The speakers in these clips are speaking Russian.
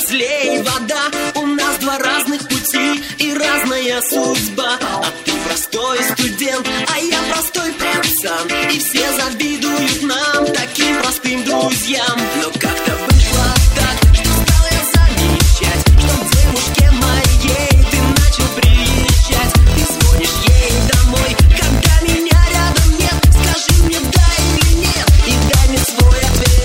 разлей вода. У нас два разных пути и разная судьба. А ты простой студент, а я простой пацан. И все завидуют нам, таким простым друзьям. Но как-то вышло так, что стал я замечать, что к девушке моей ты начал приезжать. Ты звонишь ей домой, когда меня рядом нет. Скажи мне да или нет, и дай мне свой ответ.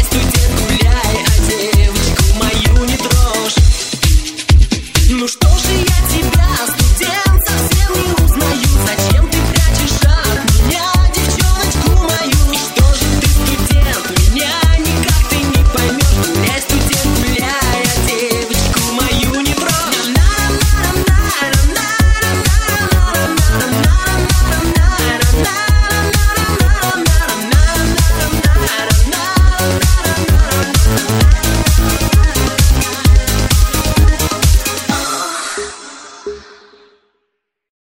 Ну что же